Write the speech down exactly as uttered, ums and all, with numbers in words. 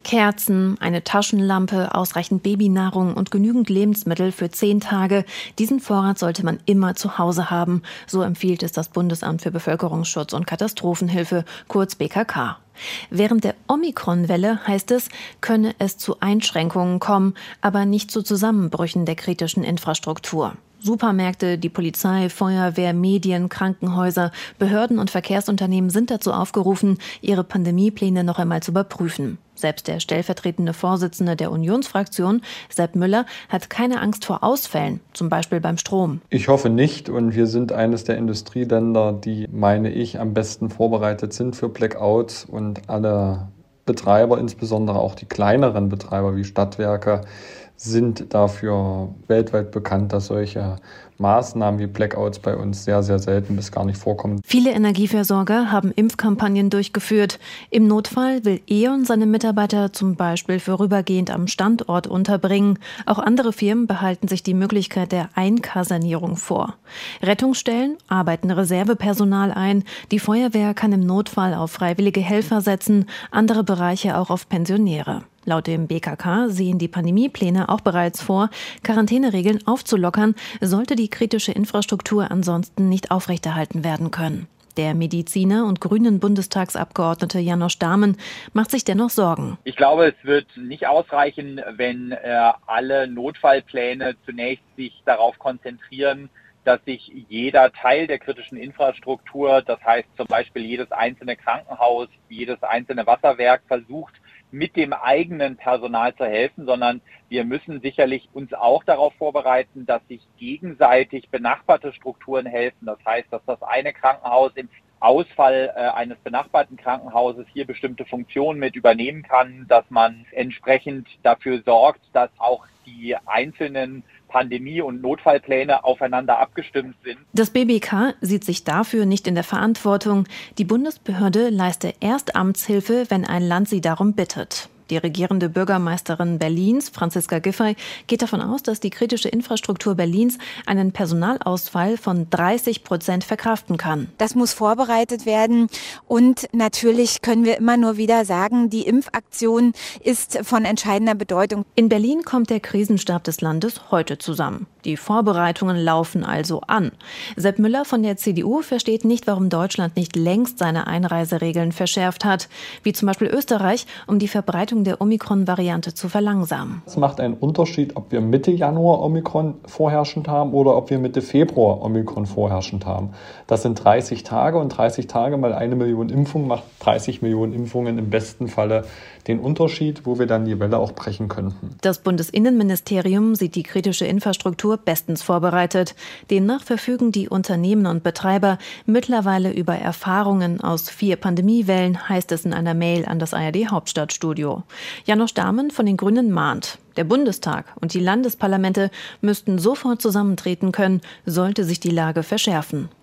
Kerzen, eine Taschenlampe, ausreichend Babynahrung und genügend Lebensmittel für zehn Tage. Diesen Vorrat sollte man immer zu Hause haben. So empfiehlt es das Bundesamt für Bevölkerungsschutz und Katastrophenhilfe, kurz B K K. Während der Omikron-Welle, heißt es, könne es zu Einschränkungen kommen, aber nicht zu Zusammenbrüchen der kritischen Infrastruktur. Supermärkte, die Polizei, Feuerwehr, Medien, Krankenhäuser, Behörden und Verkehrsunternehmen sind dazu aufgerufen, ihre Pandemiepläne noch einmal zu überprüfen. Selbst der stellvertretende Vorsitzende der Unionsfraktion, Sepp Müller, hat keine Angst vor Ausfällen, zum Beispiel beim Strom. Ich hoffe nicht, und wir sind eines der Industrieländer, die, meine ich, am besten vorbereitet sind für Blackouts, und alle Betreiber, insbesondere auch die kleineren Betreiber wie Stadtwerke, sind dafür weltweit bekannt, dass solche Maßnahmen wie Blackouts bei uns sehr, sehr selten bis gar nicht vorkommen. Viele Energieversorger haben Impfkampagnen durchgeführt. Im Notfall will E O N seine Mitarbeiter zum Beispiel vorübergehend am Standort unterbringen. Auch andere Firmen behalten sich die Möglichkeit der Einkasernierung vor. Rettungsstellen arbeiten Reservepersonal ein. Die Feuerwehr kann im Notfall auf freiwillige Helfer setzen, andere Bereiche auch auf Pensionäre. Laut dem B K K sehen die Pandemiepläne auch bereits vor, Quarantäneregeln aufzulockern, sollte die kritische Infrastruktur ansonsten nicht aufrechterhalten werden können. Der Mediziner und grünen Bundestagsabgeordnete Janosch Dahmen macht sich dennoch Sorgen. Ich glaube, es wird nicht ausreichen, wenn äh, alle Notfallpläne zunächst sich darauf konzentrieren, dass sich jeder Teil der kritischen Infrastruktur, das heißt zum Beispiel jedes einzelne Krankenhaus, jedes einzelne Wasserwerk, versucht, mit dem eigenen Personal zu helfen, sondern wir müssen sicherlich uns auch darauf vorbereiten, dass sich gegenseitig benachbarte Strukturen helfen. Das heißt, dass das eine Krankenhaus im Ausfall äh, eines benachbarten Krankenhauses hier bestimmte Funktionen mit übernehmen kann, dass man entsprechend dafür sorgt, dass auch die einzelnen Pandemie- und Notfallpläne aufeinander abgestimmt sind. Das B B K sieht sich dafür nicht in der Verantwortung. Die Bundesbehörde leiste erst Amtshilfe, wenn ein Land sie darum bittet. Die regierende Bürgermeisterin Berlins, Franziska Giffey, geht davon aus, dass die kritische Infrastruktur Berlins einen Personalausfall von dreißig Prozent verkraften kann. Das muss vorbereitet werden. Und natürlich können wir immer nur wieder sagen, die Impfaktion ist von entscheidender Bedeutung. In Berlin kommt der Krisenstab des Landes heute zusammen. Die Vorbereitungen laufen also an. Sepp Müller von der C D U versteht nicht, warum Deutschland nicht längst seine Einreiseregeln verschärft hat, wie zum Beispiel Österreich, um die Verbreitung der Omikron-Variante zu verlangsamen. Es macht einen Unterschied, ob wir Mitte Januar Omikron vorherrschend haben oder ob wir Mitte Februar Omikron vorherrschend haben. Das sind dreißig Tage, und dreißig Tage mal eine Million Impfungen macht dreißig Millionen Impfungen im besten Falle den Unterschied, wo wir dann die Welle auch brechen könnten. Das Bundesinnenministerium sieht die kritische Infrastruktur bestens vorbereitet. Demnach verfügen die Unternehmen und Betreiber mittlerweile über Erfahrungen aus vier Pandemiewellen, heißt es in einer Mail an das A R D-Hauptstadtstudio. Janosch Dahmen von den Grünen mahnt, der Bundestag und die Landesparlamente müssten sofort zusammentreten können, sollte sich die Lage verschärfen.